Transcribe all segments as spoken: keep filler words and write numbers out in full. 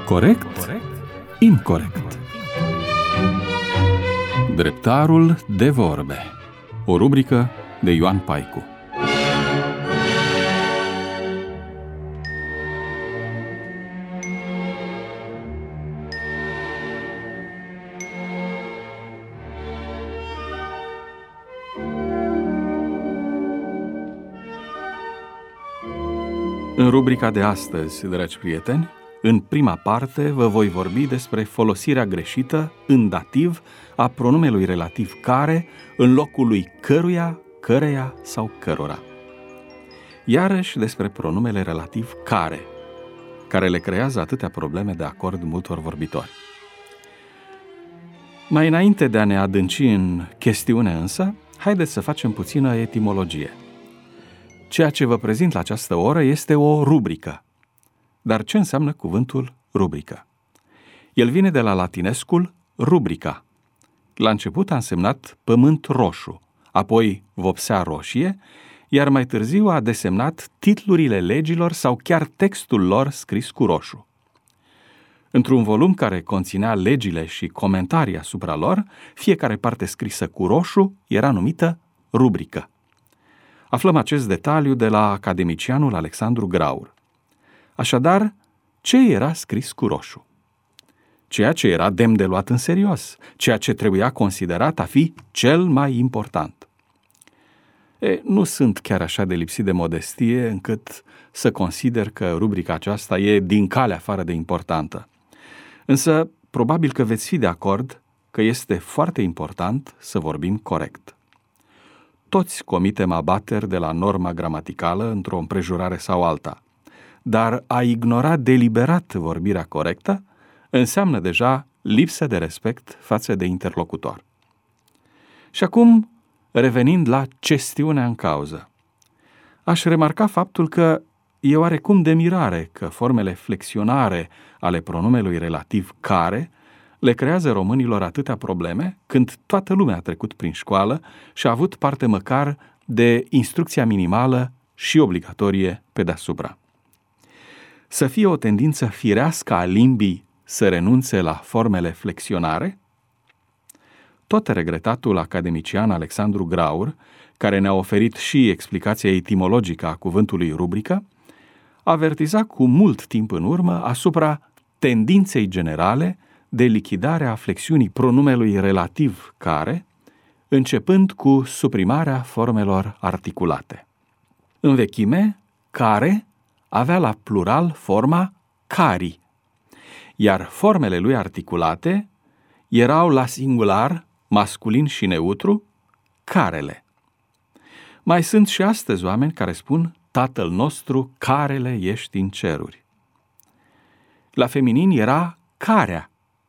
Corect? Incorect. Dreptarul de vorbe. O rubrică de Ioan Paicu. În rubrica de astăzi, dragi prieteni, în prima parte vă voi vorbi despre folosirea greșită în dativ a pronumelui relativ care în locul lui căruia, căreia sau cărora. Iarăși despre pronumele relativ care, care le creează atâtea probleme de acord multor vorbitori. Mai înainte de a ne adânci în chestiune însă, haideți să facem puțină etimologie. Ceea ce vă prezint la această oră este o rubrică. Dar ce înseamnă cuvântul rubrică? El vine de la latinescul rubrica. La început a însemnat pământ roșu, apoi vopsea roșie, iar mai târziu a desemnat titlurile legilor sau chiar textul lor scris cu roșu. Într-un volum care conținea legile și comentarii asupra lor, fiecare parte scrisă cu roșu era numită rubrică. Aflăm acest detaliu de la academicianul Alexandru Graur. Așadar, ce era scris cu roșu? Ceea ce era demn de luat în serios, ceea ce trebuia considerat a fi cel mai important. E, nu sunt chiar așa de lipsit de modestie încât să consider că rubrica aceasta e din calea afară de importantă. Însă, probabil că veți fi de acord că este foarte important să vorbim corect. Toți comitem abateri de la norma gramaticală într-o împrejurare sau alta, dar a ignora deliberat vorbirea corectă înseamnă deja lipsă de respect față de interlocutor. Și acum, revenind la chestiunea în cauză, aș remarca faptul că e oarecum de mirare că formele flexionare ale pronumelui relativ care le creează românilor atâtea probleme când toată lumea a trecut prin școală și a avut parte măcar de instrucția minimală și obligatorie pe deasupra. Să fie o tendință firească a limbii să renunțe la formele flexionare? Tot regretatul academician Alexandru Graur, care ne-a oferit și explicația etimologică a cuvântului rubrică, avertiza cu mult timp în urmă asupra tendinței generale de lichidare a flexiunii pronumelui relativ care, începând cu suprimarea formelor articulate. În vechime, care avea la plural forma cari, iar formele lui articulate erau la singular, masculin și neutru, carele. Mai sunt și astăzi oameni care spun Tatăl nostru carele ești în ceruri. La feminin era carea.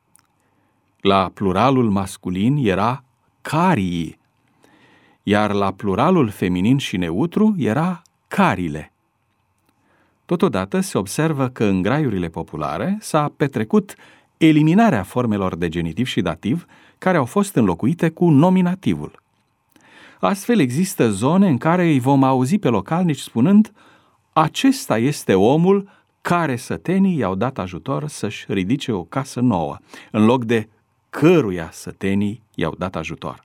La pluralul masculin era carii, iar la pluralul feminin și neutru era carile. Totodată se observă că în graiurile populare s-a petrecut eliminarea formelor de genitiv și dativ care au fost înlocuite cu nominativul. Astfel există zone în care îi vom auzi pe localnici spunând acesta este omul care sătenii i-au dat ajutor să-și ridice o casă nouă, în loc de căruia sătenii i-au dat ajutor.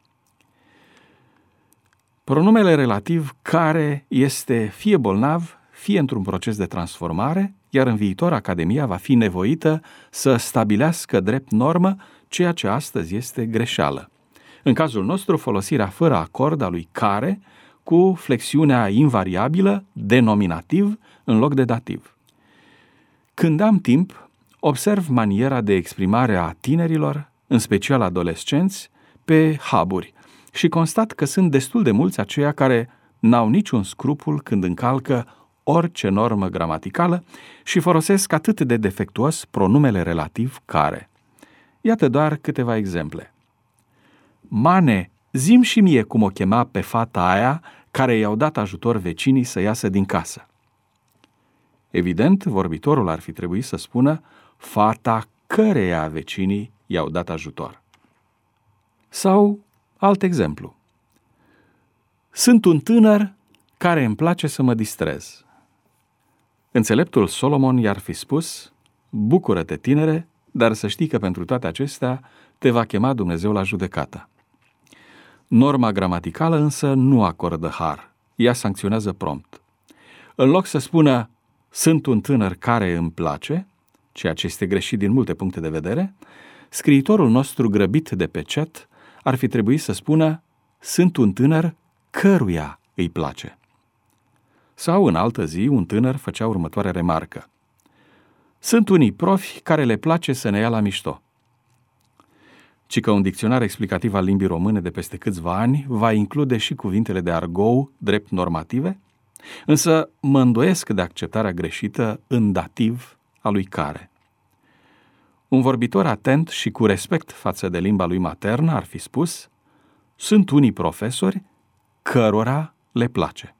Pronumele relativ care este fie bolnav, fie într-un proces de transformare, iar în viitor Academia va fi nevoită să stabilească drept normă ceea ce astăzi este greșeală. În cazul nostru, folosirea fără acord a lui care cu flexiunea invariabilă de nominativ în loc de dativ. Când am timp, observ maniera de exprimare a tinerilor, în special adolescenți, pe huburi și constat că sunt destul de mulți aceia care n-au niciun scrupul când încalcă orice normă gramaticală și folosesc atât de defectuos pronumele relativ care. Iată doar câteva exemple. Mane, zi-mi și mie cum o chema pe fata aia care i-au dat ajutor vecinii să iasă din casă. Evident, vorbitorul ar fi trebuit să spună fata căreia vecinii i-au dat ajutor. Sau alt exemplu. Sunt un tânăr care îmi place să mă distrez. Înțeleptul Solomon i-ar fi spus, bucură-te, tinere, dar să știi că pentru toate acestea te va chema Dumnezeu la judecată. Norma gramaticală însă nu acordă har, ea sancționează prompt. În loc să spună, sunt un tânăr care îmi place, ceea ce este greșit din multe puncte de vedere, scriitorul nostru grăbit de pecet ar fi trebuit să spună, sunt un tânăr căruia îi place. Sau în altă zi, un tânăr făcea următoarea remarcă. Sunt unii profi care le place să ne ia la mișto. Ci că un dicționar explicativ al limbii române de peste câțiva ani va include și cuvintele de argou drept normative, însă mă îndoiesc de acceptarea greșită în dativ a lui care. Un vorbitor atent și cu respect față de limba lui maternă ar fi spus, sunt unii profesori cărora le place.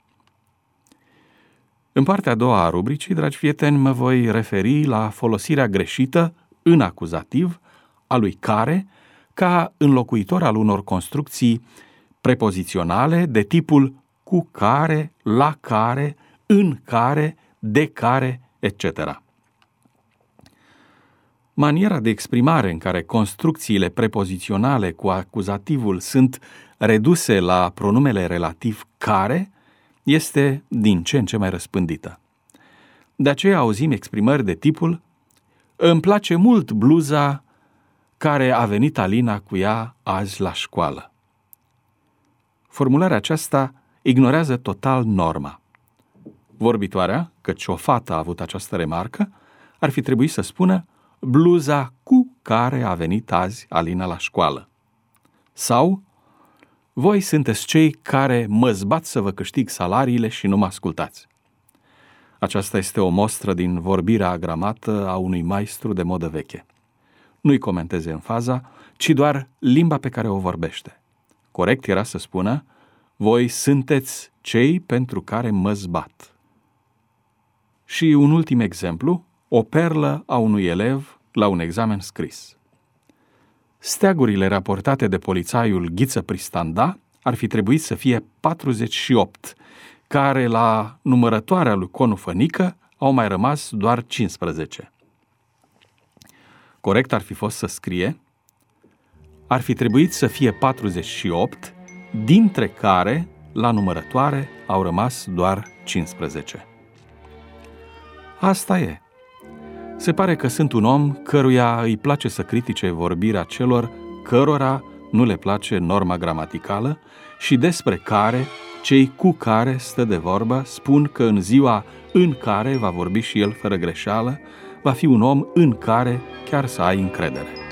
În partea a doua a rubricii, dragi prieteni, mă voi referi la folosirea greșită în acuzativ a lui care, ca înlocuitor al unor construcții prepoziționale de tipul cu care, la care, în care, de care, et cetera. Maniera de exprimare în care construcțiile prepoziționale cu acuzativul sunt reduse la pronumele relativ care este din ce în ce mai răspândită. De aceea auzim exprimări de tipul îmi place mult bluza care a venit Alina cu ea azi la școală. Formularea aceasta ignorează total norma. Vorbitoarea, căci o fată a avut această remarcă, ar fi trebuit să spună bluza cu care a venit azi Alina la școală. Sau, voi sunteți cei care mă zbat să vă câștig salariile și nu mă ascultați. Aceasta este o mostră din vorbirea agramată a unui maestru de modă veche. Nu-i comenteze în faza, ci doar limba pe care o vorbește. Corect era să spună, voi sunteți cei pentru care mă zbat. Și un ultim exemplu, o perlă a unui elev la un examen scris. Steagurile raportate de polițaiul Ghiță Pristanda ar fi trebuit să fie patruzeci și opt, care la numărătoarea lui Conu Fănică au mai rămas doar cincisprezece. Corect ar fi fost să scrie, ar fi trebuit să fie patruzeci și opt, dintre care la numărătoare au rămas doar cincisprezece. Asta e. Se pare că sunt un om căruia îi place să critique vorbirea celor cărora nu le place norma gramaticală și despre care cei cu care stă de vorbă spun că în ziua în care va vorbi și el fără greșeală, va fi un om în care chiar să ai încredere.